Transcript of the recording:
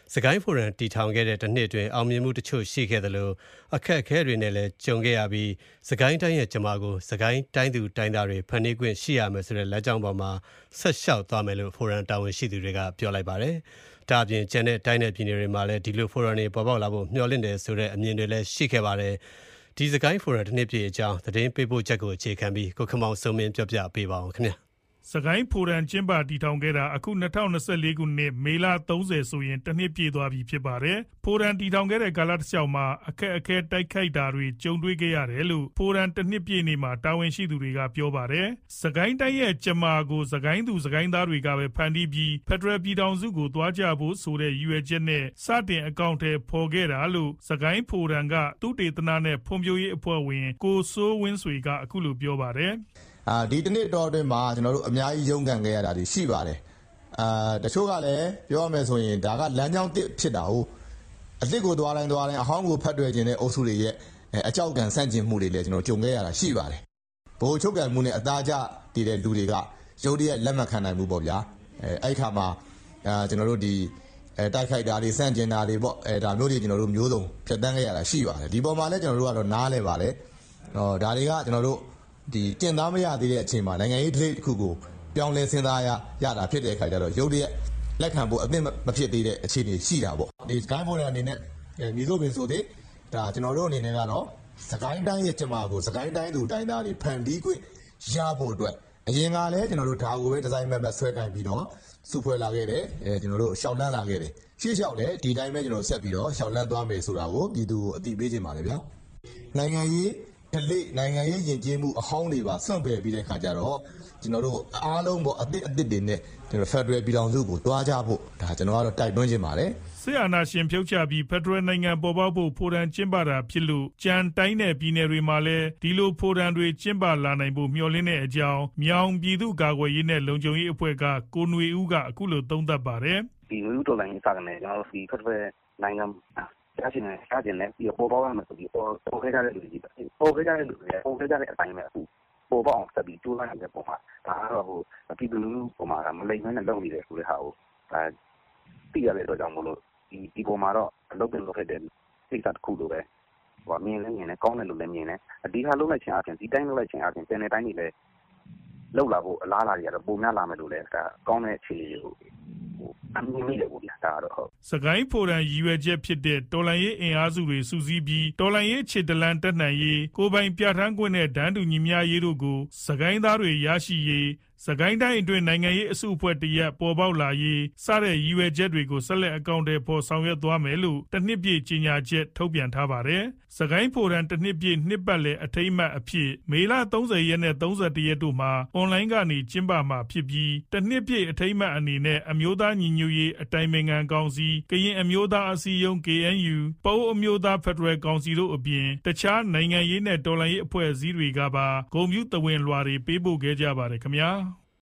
စကိုင်းဖိုရမ်တည်ထောင်ခဲ့တဲ့တစ်နှစ်တွင်အောင်မြင်မှုတချို့ရှိခဲ့သလိုအခက်အခဲတွေနဲ့လည်းကြုံခဲ့ရပြီးစကိုင်းတိုင်းရဲ့ကျွန်မကိုစကိုင်းတိုင်းသူတိုင်းသားတွေဖန်တီးခွင့်ရှိရမယ်ဆိုတဲ့လမ်းကြောင်းပေါ်မှာဆက်လျှောက်သွားမယ်လို့ဖိုရမ်တာဝန်ရှိသူတွေကပြောလိုက်ပါတယ်။ဒါအပြင်ကျန်တဲ့တိုင်းနယ်ပြည်နယ်တွေမှာလည်းဒီလိုဖိုရမ်တွေပေါ်ပေါက်လာဖို့မျှော်လင့်တယ်ဆိုတဲ့အမြင်တွေလည်းရှိခဲ့ပါတယ်။ဒီစကိုင်းဖိုရမ်တစ်နှစ်ပြည့်အကြောင်းသတင်းပေးပို့ချက်ကိုအခြေခံပြီးကိုခမောင်စုံမင်းပြောပြပေးပါအောင်ခင်ဗျာ။စကိုင်းဖိုရမ်ကျင်းပတည်ထောင်ခဲ့တာအခု2024ခုနှစ်မေလ30ဆိုရင်တစ်နှစ်ပြည့်သွားပြီဖြစ်ပါတယ်။ဖိုရမ်တည်ထောင်ခဲ့တဲ့ကာလတစ်လျှောက်မှာအခက်အခဲတိုက်ခိုက်တာတွေကြုံတွေ့ခဲ့ရတယ်လို့ဖိုရမ်တစ်နှစ်ပြည့်နေ့မှာတာဝန်ရှိသူတွေကပြောပါတယ်။စကိုင်းတိုင်းရဲ့ကျမာကိုစကိုင်းသူစကိုင်းသားတွေကပဲဖန်တီးပြီးဖက်ဒရယ်ပြည်ထောင်စုကိုသွားကြဖို့ဆိုတဲ့ရည်ရွယ်ချက်နဲ့စတင်အကောင့်ထဲပေါ်ခဲ့တာလို့စကိုင်းဖိုရမ်ကသုတေသနနဲ့ဖွံ့ဖြိုးရေးအဖွဲ့ဝင်ကိုစိုးဝင်းဆွေကအခုလိုပြောပါတယ်။ဒီတစ်နှစ်တော်အတွင်းမှာကျွန်တော်တို့အများကြီးရုန်းကန်ခဲ့ရတာတွေရှိပါတယ်တချို့ကလည်းပြောရမယ်ဆိုရင်ဒါကလမ်းကြောင်းတစ်ဖြစ်တာဟုတ်အစ်စ်ကိုသွားတိုင်းအဟောင်းကိုဖတ်တွေ့ခြင်းတဲ့အုပ်စုတွေရဲ့အကြောက်ကန်ဆန့်ကျင်မှုတွေလည်းကျွန်တော်ကြုံခဲ့ရတာရှိပါတယ်ဘိုလ်ချုပ်ကန်မှုနဲ့အသားကျတည်တဲ့လူတွေကရုပ်တရက်လက်မှတ်ခံနိုင်မှုပေါ့ဗျာအဲ့ခါမှာကျွန်တော်တို့ဒီတိုက်ခိုက်တာတွေဆန့်ကျင်တာတွေပေါ့ဒါမျိုးတွေကျွန်တော်တို့မျိုးစုံဖြတ်တန်းခဲ့ရတာရှိပါတယ်ဒီပေါ်မှာလည်းကျွန်တော်တို့ကတော့နားလဲပါတယ်ဒါတွေကကျွန်တော်တို့ဒီကျင့်သားမရသေးတဲ့အချိန်မှာနိုင်ငံရေးတစ်ခုကိုပြောင်းလဲစဉ်းစားရတာဖြစ်တဲ့အခါကျတော့ရုပ်တရက်လက်ခံဖို့အသင့်မဖြစ်သေးတဲ့အခြေအနေရှိတာပေါ့ဒီစကိုင်းဖိုရမ်အနေနဲ့မြေစိုးပင်ဆိုတဲ့ဒါကျွန်တော်တို့အနေနဲ့ကတော့စကိုင်းတိုင်းရဲ့ကျမကိုစကိုင်းတိုင်းသူတိုင်းသားတွေဖန်တီးခွင့်ရဖို့အတွက်အရင်ကလည်းကျွန်တော်တို့ဒါကိုပဲဒီဇိုင်းမက်ဆွဲကင်ပြီးတော့စုဖွဲ့လာခဲ့တယ်ကျွန်တော်တို့ရှောက်လန်းလာခဲ့တယ်ရှေ့လျှောက်လည်းဒီတိုင်းပဲကျွန်တော်ဆက်ပြီးတော့ရှောက်လန်းသွားမယ်ဆိုတာကိုပြည်သူကိုအသိပေးခြင်းပါတယ်ဗျာနိုင်ငံရေးနိုင်ငံရေးယဉ်ကျေးမှုအဟောင်းတွေပါစွန့်ပယ်ပြီးတဲ့ခါကျတော့ကျွန်တော်တို့အားလုံးပေါ့အသစ်တွေနဲ့ကျွန်တော်ဖက်ဒရယ်ပြည်ထောင်စုကိုတွားကြဖို့ဒါကျွန်တော်ကတော့တိုက်တွန်းခြင်းပါတယ်ဆီယနာရှင်ဖြုတ်ချပြီးဖက်ဒရယ်နိုင်ငံပေါ်ပေါက်ဖို့ဖိုရမ်ကျင်းပတာဖြစ်လို့ကြံတိုင်းနယ်ပြည်နယ်တွေမှာလည်းဒီလိုဖိုရမ်တွေကျင်းပလာနိုင်ဖို့မျှော်လင့်တဲ့အကြောင်းမြောင်ပြည်သူ့ကာကွယ်ရေးနဲ့လုံခြုံရေးအဖွဲ့ကကိုနွေဦးကအခုလိုသုံးသပ်ပါတယ်ဒီလူတော်လိုင်းစကနေကျွန်တော်တို့ဒီဖက်ဒရယ်နိုင်ငံရှားကျင်နဲ့ပြီးပေါ်ပေါက်ရမယ်ဆိုပြီးပေါ်ခဲ့ကြတဲ့လူတွေပေါ်ခဲ့ကြတဲ့အတိုင်းပဲအခုပေါ်ပေါက်အောင်ဆက်ပြီးတိုးလိုက်တဲ့ပုံမှာဒါကတော့ဟိုပြည်သူလူထုပုံမှာမလိမ့်မဲနဲ့လုပ်နေတယ်ဆိုတဲ့ဟာကိုသိရတဲ့အတွက်ကြောင့်မို့လို့ဒီပုံမှာတော့လုပ်တဲ့လုပ်ခဲ့တဲ့စိတ်ဓာတ်တစ်ခုလိုပဲဟိုမြင်လည်းကောင်းတယ်လို့လည်းမြင်တယ်အဒီဟာလုံးလိုက်ခြင်းအပြင်ဒီတိုင်းလုံးလိုက်ခြင်းအပြင်တင်တဲ့တိုင်းတွေလည်းလောက်လာဖို့အလားအလာတွေကတော့ပုံများလာမယ်လို့လည်းဒါကောင်းတဲ့အခြေအနေကိုအမြင်မိတယ်ပေါ့ဗျာဒါတော့ဟုတ်စကိုင်းဖိုရမ်ရည်ရွယ်ချက်ဖြစ်တဲ့တော်လှန်ရေးအင်အားစုတွေစုစည်းပြီးတော်လှန်ရေးခြေတလန်တက်နှံရေးကိုပိုင်ပြဋ္ဌာန်းခွင့်နဲ့ဒန်းတူညီမျှရေးတို့ကိုစကိုင်းသားတွေရရှိရေးစကိုင်းတိုင်းအတွင်းနိုင်ငံရေးအစုအဖွဲ့တရက်ပေါ်ပေါက်လာရေးစတဲ့ရည်ရွယ်ချက်တွေကိုဆက်လက်အကောင့်တွေပေါ်ဆောင်ရွက်သွားမယ်လို့တစ်နှစ်ပြည့်ကြေညာချက်ထုတ်ပြန်ထားပါတယ်။စကိုင်းဖိုရမ်တစ်နှစ်ပြည့်နှစ်ပတ်လည်အထိမ်းအမှတ်အဖြစ်မေလ30ရက်နဲ့31ရက်တို့မှာအွန်လိုင်းကနေကျင်းပမှာဖြစ်ပြီးတစ်နှစ်ပြည့်အထိမ်းအမှတ်အနေနဲ့အမျိုးသားညီညွတ်ရေးအတိုင်ပင်ခံကောင်စီကရင်အမျိုးသားအစည်းအရုံး KNU ပအိုးအမျိုးသားဖက်ဒရယ်ကောင်စီတို့အပြင်တခြားနိုင်ငံရေးနဲ့တော်လှန်ရေးအဖွဲ့အစည်းတွေကပါဂုဏ်ပြုသဝဏ်လွှာတွေပေးပို့ခဲ့ကြပါတယ်ခင်ဗျာ။